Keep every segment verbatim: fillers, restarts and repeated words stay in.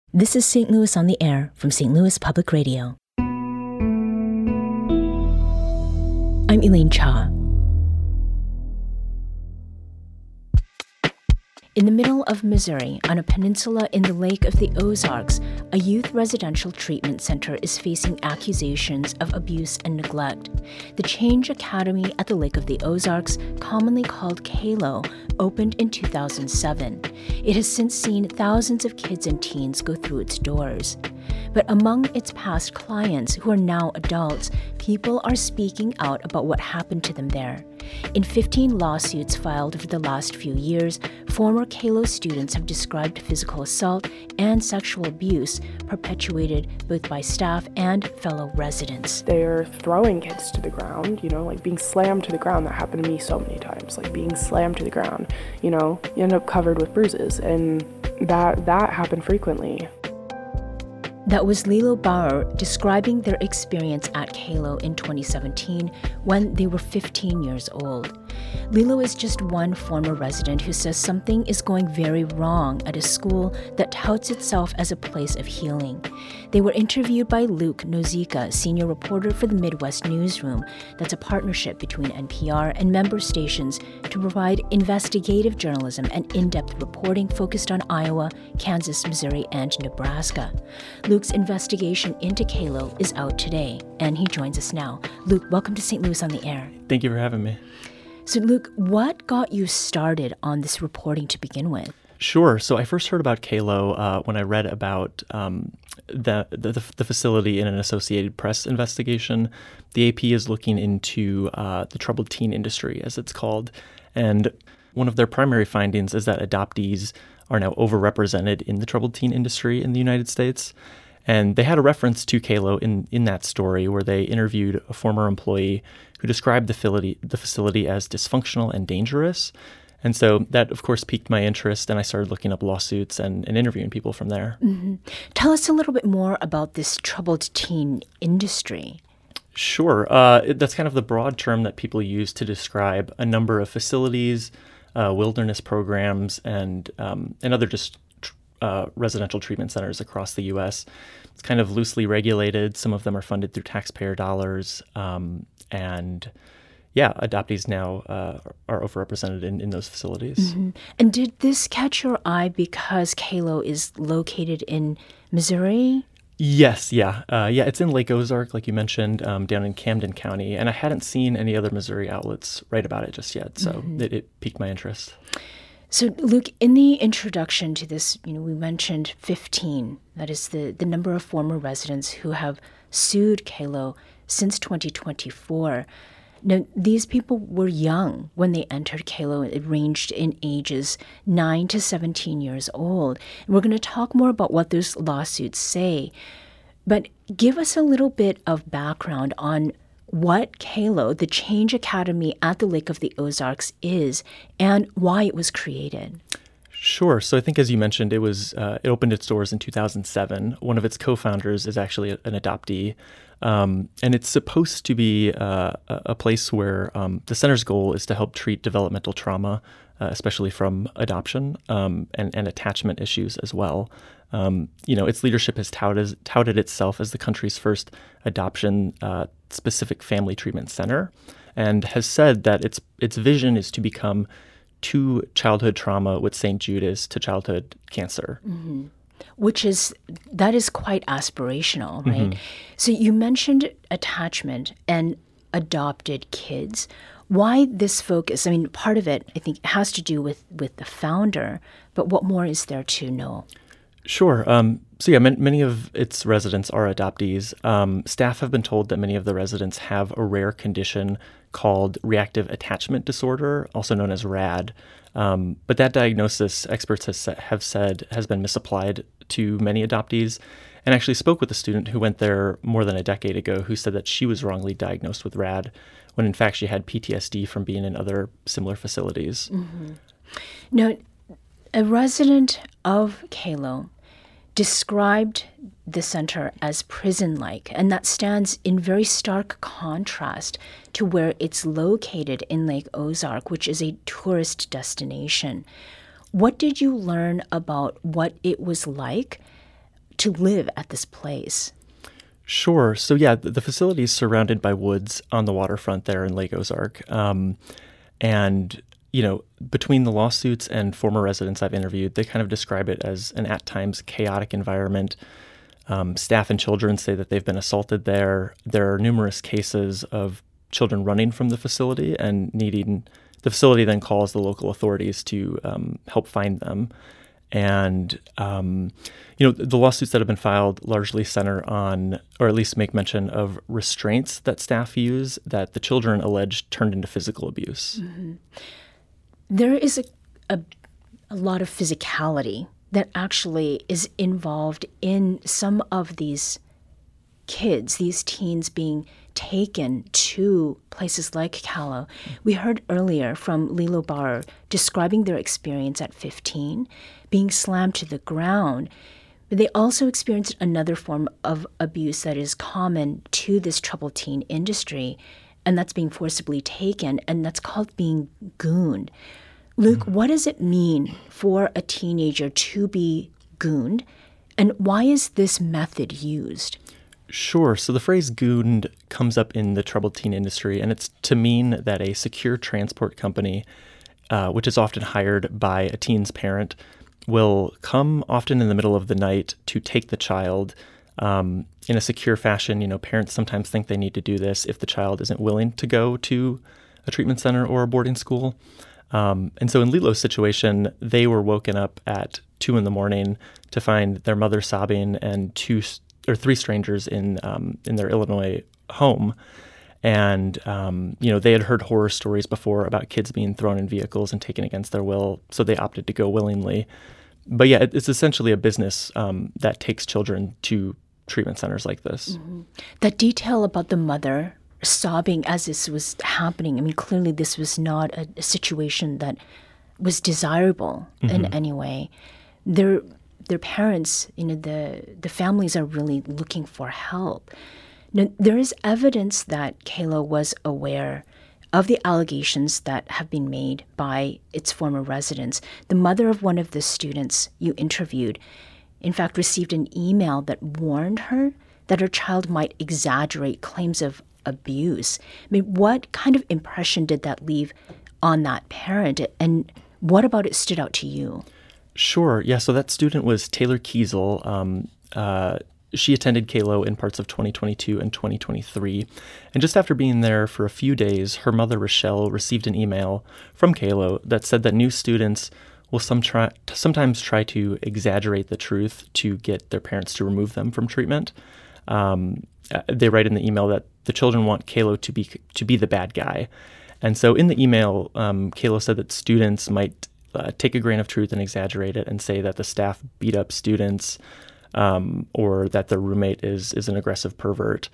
This is Saint Louis on the Air from Saint Louis Public Radio. I'm Elaine Cha. In the middle of Missouri, on a peninsula in the Lake of the Ozarks, a youth residential treatment center is facing accusations of abuse and neglect. The Change Academy at the Lake of the Ozarks, commonly called CALO, opened in two thousand seven. It has since seen thousands of kids and teens go through its doors. But among its past clients, who are now adults, people are speaking out about what happened to them there. In fifteen lawsuits filed over the last few years, former CALO students have described physical assault and sexual abuse perpetuated both by staff and fellow residents. They're throwing kids to the ground, you know, like being slammed to the ground. That happened to me so many times, like being slammed to the ground, you know, you end up covered with bruises, and that that happened frequently. That was Lilo Bauer describing their experience at CALO in twenty seventeen when they were fifteen years old. Lilo is just one former resident who says something is going very wrong at a school that touts itself as a place of healing. They were interviewed by Luke Nozika, senior reporter for the Midwest Newsroom. That's a partnership between N P R and member stations to provide investigative journalism and in-depth reporting focused on Iowa, Kansas, Missouri, and Nebraska. Luke's investigation into CALO is out today, and he joins us now. Luke, welcome to Saint Louis on the Air. Thank you for having me. So, Luke, what got you started on this reporting to begin with? Sure. So I first heard about CALO uh, when I read about um, the, the the facility in an Associated Press investigation. The A P is looking into uh, the troubled teen industry, as it's called. And one of their primary findings is that adoptees are now overrepresented in the troubled teen industry in the United States. And they had a reference to CALO in, in that story where they interviewed a former employee who described the facility, the facility as dysfunctional and dangerous. And so that, of course, piqued my interest, and I started looking up lawsuits and, and interviewing people from there. Mm-hmm. Tell us a little bit more about this troubled teen industry. Sure. Uh, it, that's kind of the broad term that people use to describe a number of facilities, uh, wilderness programs, and um, and other just tr- uh, residential treatment centers across the U S. It's kind of loosely regulated. Some of them are funded through taxpayer dollars, um, and yeah, adoptees now uh, are overrepresented in, in those facilities. Mm-hmm. And did this catch your eye because CALO is located in Missouri? Yes, yeah. Uh, yeah, it's in Lake Ozark, like you mentioned, um, down in Camden County. And I hadn't seen any other Missouri outlets write about it just yet, so mm-hmm. it, it piqued my interest. So, Luke, in the introduction to this, you know, we mentioned fifteen. That is the, the number of former residents who have sued CALO since twenty twenty-four. Now, these people were young when they entered CALO. It ranged in ages nine to seventeen years old. And we're going to talk more about what those lawsuits say. But give us a little bit of background on what CALO, the Change Academy at the Lake of the Ozarks, is and why it was created. Sure. So I think, as you mentioned, it was uh, it opened its doors in two thousand seven. One of its co-founders is actually an adoptee. Um, and it's supposed to be uh, a place where um, the center's goal is to help treat developmental trauma, uh, especially from adoption um, and, and attachment issues as well. Um, you know, its leadership has touted, touted itself as the country's first adoption-specific uh, family treatment center, and has said that its its vision is to become to childhood trauma what Saint Jude is to childhood cancer. Mm-hmm. Which is, that is quite aspirational, right? Mm-hmm. So you mentioned attachment and adopted kids. Why this focus? I mean, part of it, I think, has to do with, with the founder, but what more is there to know? Sure. Um, so yeah, man, many of its residents are adoptees. Um, staff have been told that many of the residents have a rare condition called reactive attachment disorder, also known as R A D. Um, but that diagnosis, experts has, have said, has been misapplied to many adoptees, and actually spoke with a student who went there more than a decade ago who said that she was wrongly diagnosed with R A D, when in fact she had P T S D from being in other similar facilities. Mm-hmm. Now, a resident of CALO described the center as prison-like, and that stands in very stark contrast to where it's located in Lake Ozark, which is a tourist destination. What did you learn about what it was like to live at this place? Sure. So yeah, the, the facility is surrounded by woods on the waterfront there in Lake Ozark. Um, and, you know, between the lawsuits and former residents I've interviewed, they kind of describe it as an at times chaotic environment. Um, staff and children say that they've been assaulted there. There are numerous cases of children running from the facility and needing, the facility then calls the local authorities to um, help find them. And, um, you know, the lawsuits that have been filed largely center on, or at least make mention of restraints that staff use that the children allege turned into physical abuse. Mm-hmm. There is a, a, a lot of physicality that actually is involved in some of these kids, these teens being taken to places like Calo. We heard earlier from Lilo Bar describing their experience at fifteen, being slammed to the ground. But they also experienced another form of abuse that is common to this troubled teen industry, and that's being forcibly taken, and that's called being gooned. Luke, mm-hmm. what does it mean for a teenager to be gooned, and why is this method used? Sure. So the phrase gooned comes up in the troubled teen industry, and it's to mean that a secure transport company, uh, which is often hired by a teen's parent, will come often in the middle of the night to take the child um, in a secure fashion. You know, parents sometimes think they need to do this if the child isn't willing to go to a treatment center or a boarding school. Um, and so in Lilo's situation, they were woken up at two in the morning to find their mother sobbing and two or three strangers in um, in their Illinois home. And, um, you know, they had heard horror stories before about kids being thrown in vehicles and taken against their will, so they opted to go willingly. But yeah, it's essentially a business um, that takes children to treatment centers like this. Mm-hmm. That detail about the mother sobbing as this was happening, I mean, clearly this was not a, a situation that was desirable mm-hmm. in any way. Their their parents, you know, the the families are really looking for help. Now, there is evidence that Calo was aware of the allegations that have been made by its former residents. The mother of one of the students you interviewed, in fact, received an email that warned her that her child might exaggerate claims of abuse. I mean, what kind of impression did that leave on that parent? And what about it stood out to you? Sure. Yeah. So that student was Taylor Kiesel. Um, uh, she attended Calo in parts of twenty twenty-two and twenty twenty-three. And just after being there for a few days, her mother, Rochelle, received an email from Calo that said that new students will some try, sometimes try to exaggerate the truth to get their parents to remove them from treatment. Um, they write in the email that the children want Calo to be to be the bad guy. And so in the email, um, Calo said that students might Uh, take a grain of truth and exaggerate it and say that the staff beat up students um, or that their roommate is is an aggressive pervert.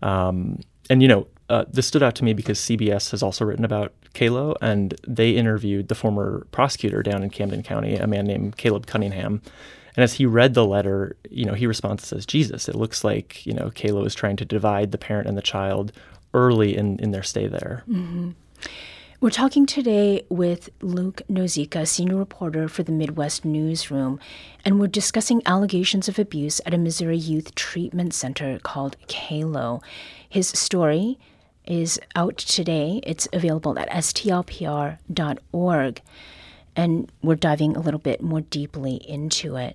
Um, and, you know, uh, this stood out to me because C B S has also written about Calo, and they interviewed the former prosecutor down in Camden County, a man named Caleb Cunningham. And as he read the letter, you know, he responds and says, Jesus, it looks like, you know, Calo is trying to divide the parent and the child early in, in their stay there. Mm-hmm. We're talking today with Luke Nozica, senior reporter for the Midwest Newsroom, and we're discussing allegations of abuse at a Missouri youth treatment center called Calo. His story is out today. It's available at S T L P R dot org, and we're diving a little bit more deeply into it.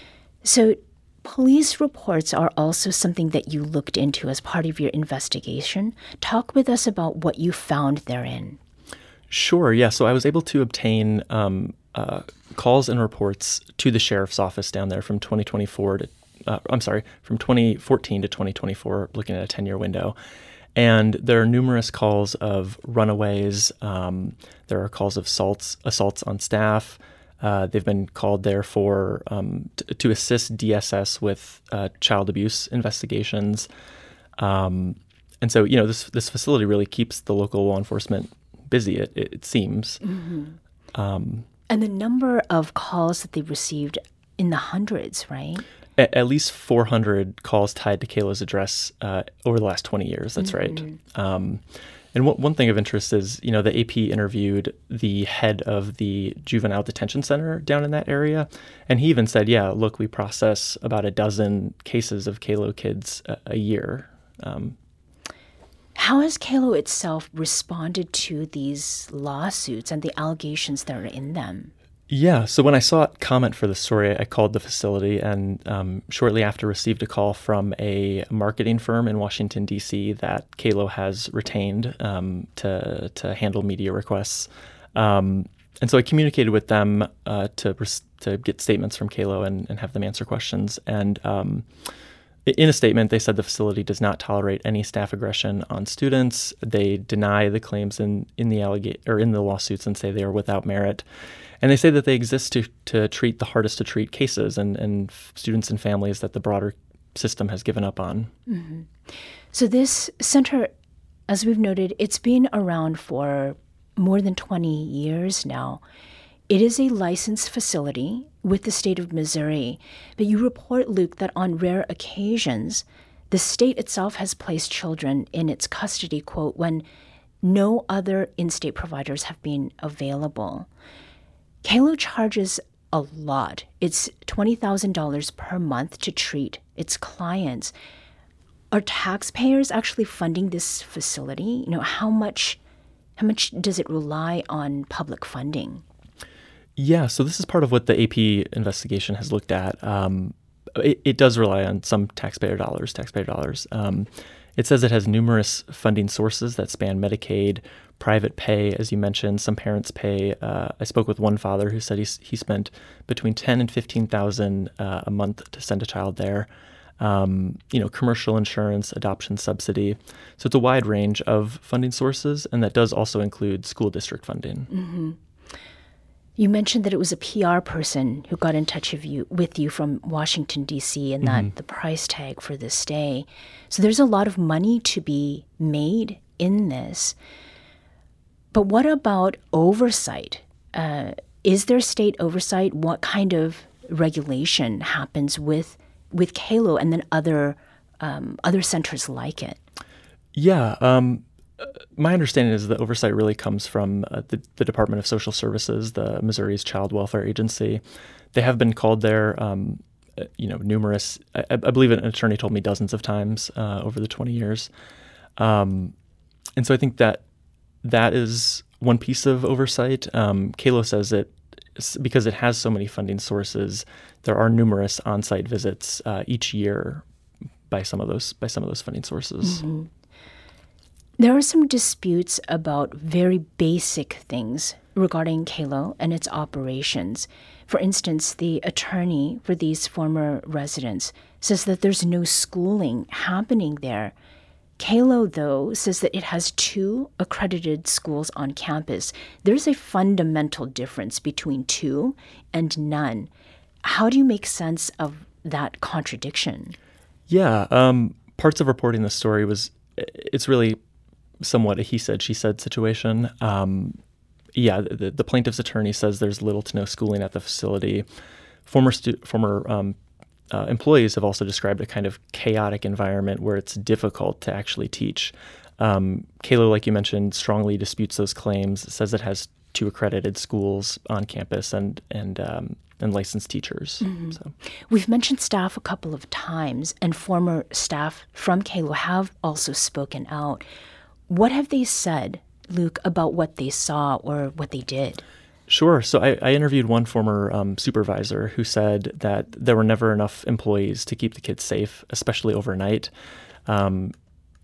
So police reports are also something that you looked into as part of your investigation. Talk with us about what you found therein. Sure, yeah. So I was able to obtain um, uh, calls and reports to the sheriff's office down there from twenty twenty-four to, uh, I'm sorry, from twenty fourteen to twenty twenty-four, looking at a ten-year window. And there are numerous calls of runaways. Um, there are calls of assaults, assaults on staff. Uh, they've been called there for um, t- to assist D S S with uh, child abuse investigations. Um, and so, you know, this this facility really keeps the local law enforcement busy, it, it, it seems. Mm-hmm. Um, and the number of calls that they received in the hundreds, right? At, at least four hundred calls tied to Calo's address uh, over the last twenty years. That's mm-hmm. right. Um, And one one thing of interest is, you know, the A P interviewed the head of the juvenile detention center down in that area. And he even said, yeah, look, we process about a dozen cases of Kalo kids a, a year. Um, How has Kalo itself responded to these lawsuits and the allegations that are in them? Yeah, so when I saw it comment for the story, I called the facility and um, shortly after received a call from a marketing firm in Washington, D C that Kalo has retained um, to, to handle media requests. Um, and so I communicated with them uh, to to get statements from Kalo and, and have them answer questions. And um, in a statement, they said the facility does not tolerate any staff aggression on students. They deny the claims in, in the allega- or in the lawsuits and say they are without merit. And they say that they exist to, to treat the hardest to treat cases and, and f- students and families that the broader system has given up on. Mm-hmm. So this center, as we've noted, it's been around for more than twenty years now. It is a licensed facility with the state of Missouri, but you report, Luke, that on rare occasions, the state itself has placed children in its custody, quote, when no other in-state providers have been available. Kalo charges a lot. It's twenty thousand dollars per month to treat its clients. Are taxpayers actually funding this facility? You know, how much, how much does it rely on public funding? Yeah, so this is part of what the A P investigation has looked at. Um, it, it does rely on some taxpayer dollars, taxpayer dollars. Um, it says it has numerous funding sources that span Medicaid, private pay, as you mentioned. Some parents pay. Uh, I spoke with one father who said he, he spent between ten and fifteen thousand uh, a month to send a child there. Um, you know, commercial insurance, adoption subsidy. So it's a wide range of funding sources, and that does also include school district funding. Mm-hmm. You mentioned that it was a P R person who got in touch with you, with you from Washington, D C, and that mm-hmm. the price tag for this stay. So there's a lot of money to be made in this. But what about oversight? Uh, is there state oversight? What kind of regulation happens with with Kalo and then other um, other centers like it? Yeah. Um My understanding is that oversight really comes from uh, the, the Department of Social Services, the Missouri's Child Welfare Agency. They have been called there, um, you know, numerous, I, I believe an attorney told me dozens of times uh, over the twenty years. Um, and so I think that that is one piece of oversight. Um, Kalo says that because it has so many funding sources, there are numerous on-site visits uh, each year by some of those by some of those funding sources. Mm-hmm. There are some disputes about very basic things regarding Kalo and its operations. For instance, the attorney for these former residents says that there's no schooling happening there. Kalo, though, says that it has two accredited schools on campus. There's a fundamental difference between two and none. How do you make sense of that contradiction? Yeah, um, parts of reporting the story was, it's really somewhat a he said, she said situation. Um, yeah, the, the plaintiff's attorney says there's little to no schooling at the facility. Former stu- former um, uh, employees have also described a kind of chaotic environment where it's difficult to actually teach. Um, Kalo, like you mentioned, strongly disputes those claims, says it has two accredited schools on campus and and um, and licensed teachers. Mm-hmm. So. We've mentioned staff a couple of times, and former staff from Kalo have also spoken out. What have they said, Luke, about what they saw or what they did? Sure. So I, I interviewed one former um, supervisor who said that there were never enough employees to keep the kids safe, especially overnight. Um,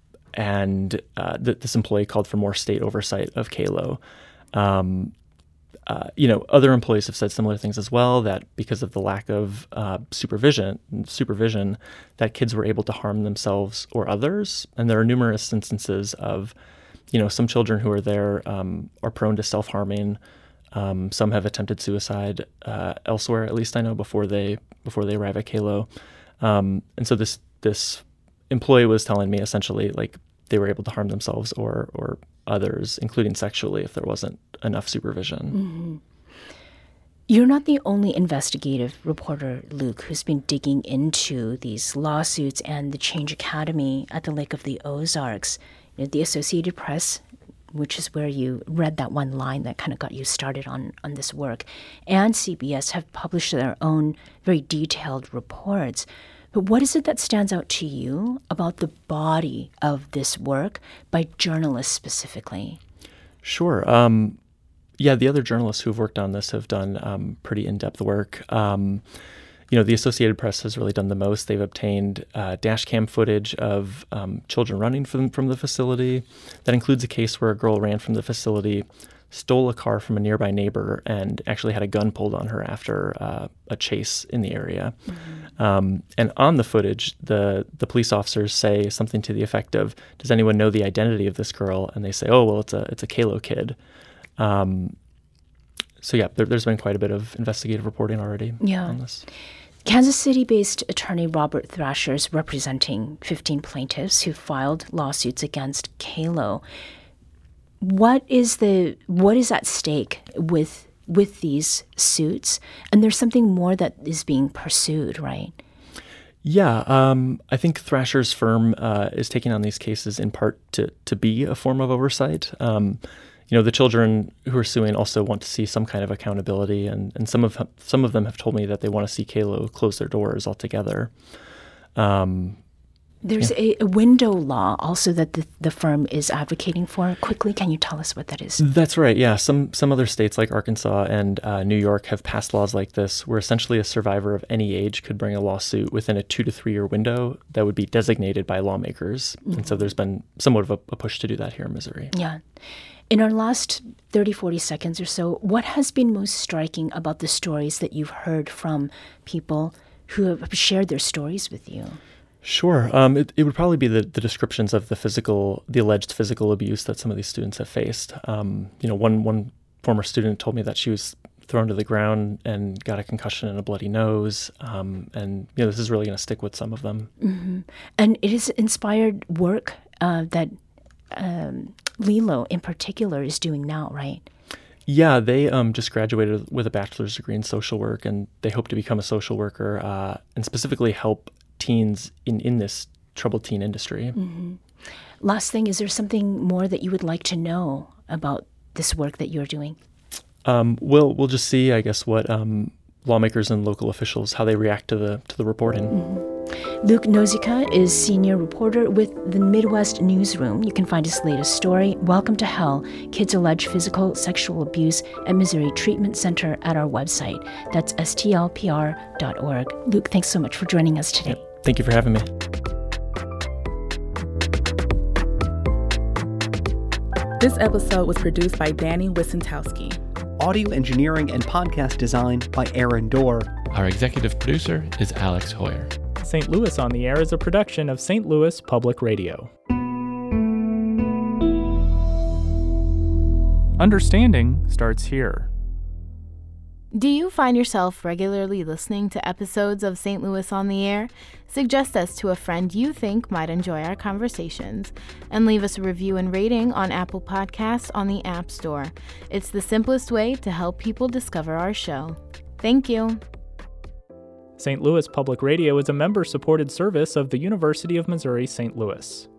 and uh, th- this employee called for more state oversight of Kalo. Um, uh, you know, other employees have said similar things as well, that because of the lack of uh, supervision, supervision, that kids were able to harm themselves or others. And there are numerous instances of, you know, some children who are there um, are prone to self-harming. Um, some have attempted suicide uh, elsewhere, at least I know, before they before they arrive at Kalo. Um, and so this this employee was telling me essentially like they were able to harm themselves or or others, including sexually, if there wasn't enough supervision. Mm-hmm. You're not the only investigative reporter, Luke, who's been digging into these lawsuits and the Change Academy at the Lake of the Ozarks. You know, the Associated Press which is where you read that one line that kind of got you started on, on this work, and C B S have published their own very detailed reports. But what is it that stands out to you about the body of this work by journalists specifically? Sure. Um, yeah, the other journalists who've worked on this have done um, pretty in-depth work. Um, you know, the Associated Press has really done the most. They've obtained uh, dash cam footage of um, children running from, from the facility. That includes a case where a girl ran from the facility, stole a car from a nearby neighbor, and actually had a gun pulled on her after uh, a chase in the area. Mm-hmm. Um, and on the footage, the, the police officers say something to the effect of, does anyone know the identity of this girl? And they say, oh, well, it's a it's a Kalo kid. Um, so yeah, there, there's been quite a bit of investigative reporting already yeah. on this. Kansas City-based attorney Robert Thrasher is representing fifteen plaintiffs who filed lawsuits against Kalo. What is the what is at stake with with these suits? And there's something more that is being pursued, right? Yeah, um, I think Thrasher's firm uh, is taking on these cases in part to to be a form of oversight. Um, you know, the children who are suing also want to see some kind of accountability, and, and some of some of them have told me that they want to see Kalo close their doors altogether. Um, There's yeah. a, a window law also that the, the firm is advocating for. Quickly, can you tell us what that is? That's right. Yeah, some some other states like Arkansas and uh, New York have passed laws like this, where essentially a survivor of any age could bring a lawsuit within a two to three year window that would be designated by lawmakers. Mm-hmm. And so there's been somewhat of a, a push to do that here in Missouri. Yeah. In our last thirty, forty seconds or so, what has been most striking about the stories that you've heard from people who have shared their stories with you? Sure. Um, it, it would probably be the, the descriptions of the physical, the alleged physical abuse that some of these students have faced. Um, you know, one one former student told me that she was thrown to the ground and got a concussion and a bloody nose. Um, and, you know, this is really going to stick with some of them. Mm-hmm. And it has inspired work uh, that um, Lilo in particular is doing now, right? Yeah, they um, just graduated with a bachelor's degree in social work, and they hope to become a social worker uh, and specifically help teens in, in this troubled teen industry. Mm-hmm. Last thing, is there something more that you would like to know about this work that you're doing? Um, we'll we'll just see, I guess, what um, lawmakers and local officials, how they react to the to the reporting. Mm-hmm. Luke Nozica is senior reporter with the Midwest Newsroom. You can find his latest story, Welcome to Hell, Kids Allege Physical Sexual Abuse at Missouri Treatment Center, at our website. That's S T L P R dot org. Luke, thanks so much for joining us today. Yep. Thank you for having me. This episode was produced by Danny Wissentowski. Audio engineering and podcast design by Aaron Dorr. Our executive producer is Alex Hoyer. Saint Louis on the Air is a production of Saint Louis Public Radio. Understanding starts here. Do you find yourself regularly listening to episodes of Saint Louis on the Air? Suggest us to a friend you think might enjoy our conversations, and leave us a review and rating on Apple Podcasts on the App Store. It's the simplest way to help people discover our show. Thank you. Saint Louis Public Radio is a member-supported service of the University of Missouri Saint Louis.